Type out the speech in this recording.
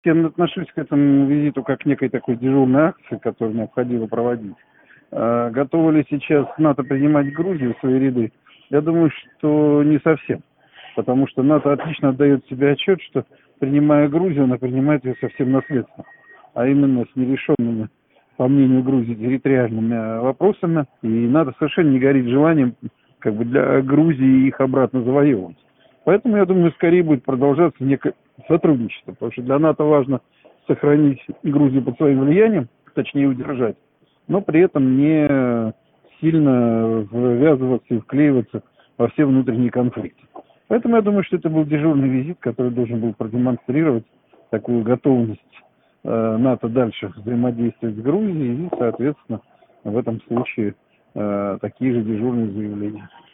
Я отношусь к этому визиту как к некой такой дежурной акции, которую необходимо проводить. Готовы ли сейчас НАТО принимать Грузию в свои ряды? Я думаю, что не совсем. Потому что НАТО отлично отдает себе отчет, что, принимая Грузию, она принимает ее совсем наследственно. А именно с нерешенными, по мнению Грузии, территориальными вопросами. И НАТО совершенно не горит желанием для Грузии их обратно завоевывать. Поэтому, я думаю, скорее будет продолжаться некое сотрудничество. Потому что для НАТО важно сохранить Грузию под своим влиянием, точнее удержать, но при этом не сильно ввязываться и вклеиваться во все внутренние конфликты. Поэтому я думаю, что это был дежурный визит, который должен был продемонстрировать такую готовность НАТО дальше взаимодействовать с Грузией и, соответственно, в этом случае такие же дежурные заявления.